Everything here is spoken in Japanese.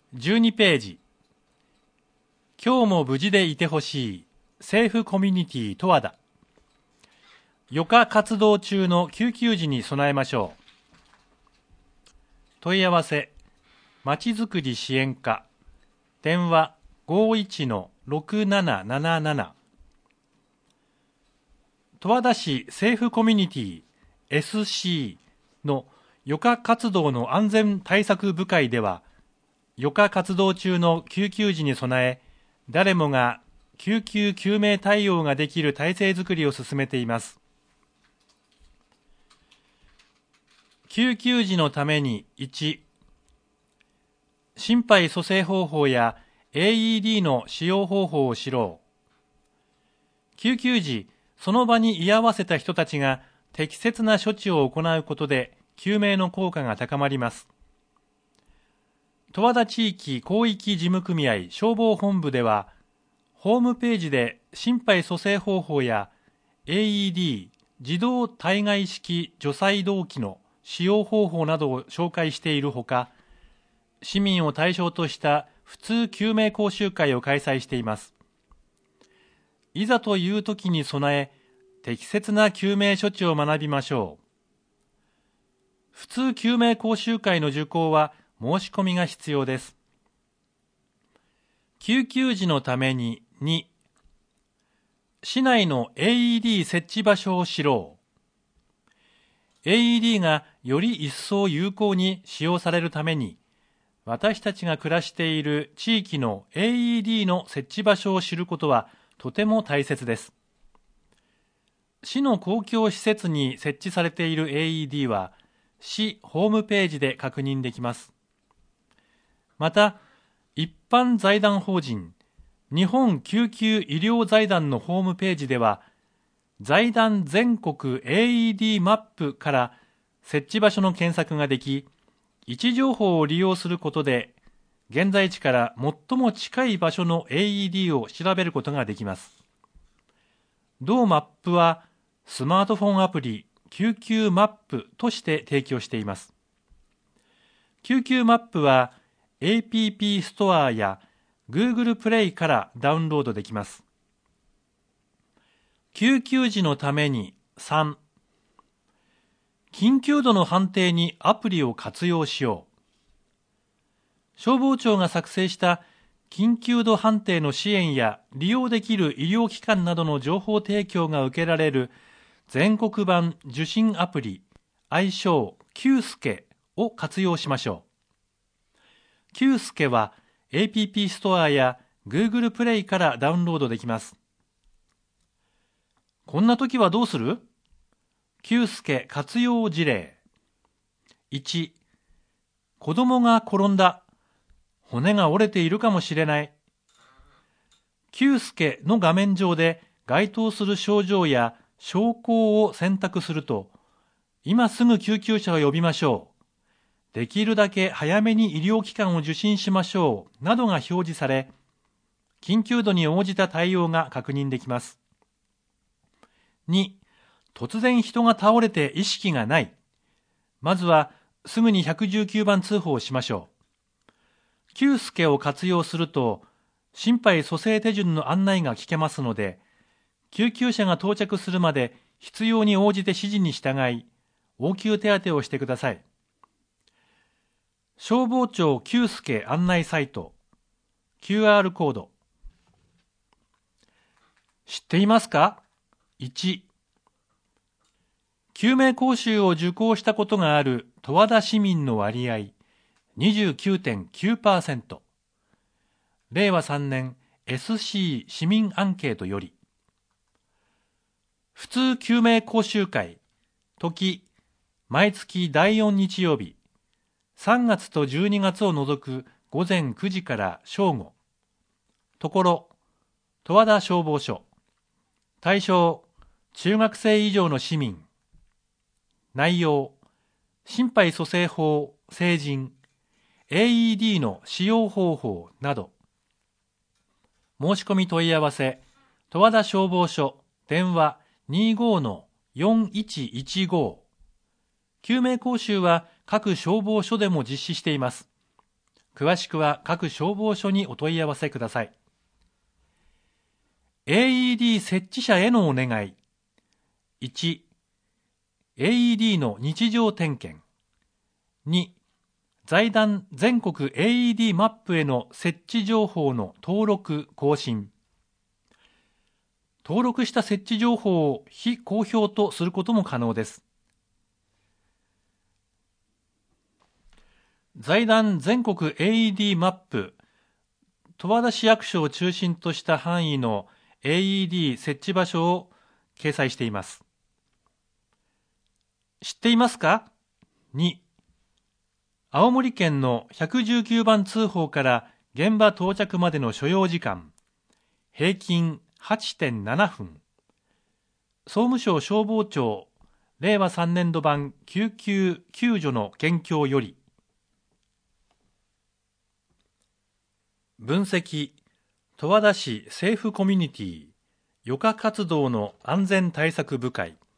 12ページ。今日も無事でいてほしいセーフコミュニティ十和田。余暇活動中の救急時に備えましょう。問い合わせ、まちづくり支援課、電話 51-6777。十和田市セーフコミュニティ SC の余暇活動の安全対策部会では、余暇活動中の救急時に備え、誰もが救急救命対応ができる体制づくりを進めています。救急時のために1、心肺蘇生方法や AED の使用方法を知ろう。救急時、その場に居合わせた人たちが適切な処置を行うことで救命の効果が高まります。十和田地域広域事務組合消防本部では、ホームページで心肺蘇生方法や AED 自動体外式除細動器の使用方法などを紹介しているほか、市民を対象とした普通救命講習会を開催しています。いざという時に備え、適切な救命処置を学びましょう。普通救命講習会の受講は申し込みが必要です。救急時のために2、市内の AED 設置場所を知ろう。AED がより一層有効に使用されるために、私たちが暮らしている地域の AED の設置場所を知ることはとても大切です。市の公共施設に設置されている AED は、市ホームページで確認できます。また、一般財団法人日本救急医療財団のホームページでは、財団全国 AED マップから設置場所の検索ができ、位置情報を利用することで、現在地から最も近い場所の AED を調べることができます。同マップは、スマートフォンアプリ救急マップとして提供しています。救急マップは、APP ストアや Google プレイからダウンロードできます。救急時のために3、緊急度の判定にアプリを活用しよう。消防庁が作成した緊急度判定の支援や利用できる医療機関などの情報提供が受けられる全国版受診アプリ、愛称 Q スケを活用しましょう。Q スケは APP ストアや Google プレイからダウンロードできます。こんな時はどうする？ Q スケ活用事例。1、子供が転んだ。骨が折れているかもしれない。Q スケの画面上で該当する症状や症候を選択すると、今すぐ救急車を呼びましょう。できるだけ早めに医療機関を受診しましょうなどが表示され、緊急度に応じた対応が確認できます。2、突然人が倒れて意識がない。まずはすぐに119番通報しましょう。Qスケを活用すると、心肺蘇生手順の案内が聞けますので、救急車が到着するまで必要に応じて指示に従い、応急手当てをしてください。消防庁 Q スケ案内サイト QR コード。知っていますか？ 1、救命講習を受講したことがある十和田市民の割合 29.9%。 令和3年 SC 市民アンケートより。普通救命講習会時、毎月第4日曜日、3月と12月を除く午前9時から正午。ところ、十和田消防署。対象、中学生以上の市民。内容、心肺蘇生法、成人、AED の使用方法など。申し込み問い合わせ、十和田消防署、電話 25-4115。救命講習は各消防署でも実施しています。 詳しくは各消防署にお問い合わせください。AED 設置者へのお願い。1、AED の日常点検。2、財団全国 AED マップへの設置情報の登録・更新。登録した設置情報を非公表とすることも可能です。財団全国 AED マップ、十和田市役所を中心とした範囲の AED 設置場所を掲載しています。知っていますか？ 2、青森県の119番通報から現場到着までの所要時間、平均 8.7 分。総務省消防庁令和3年度版救急救助の現況より。分析、十和田市セーフコミュニティ余暇活動の安全対策部会。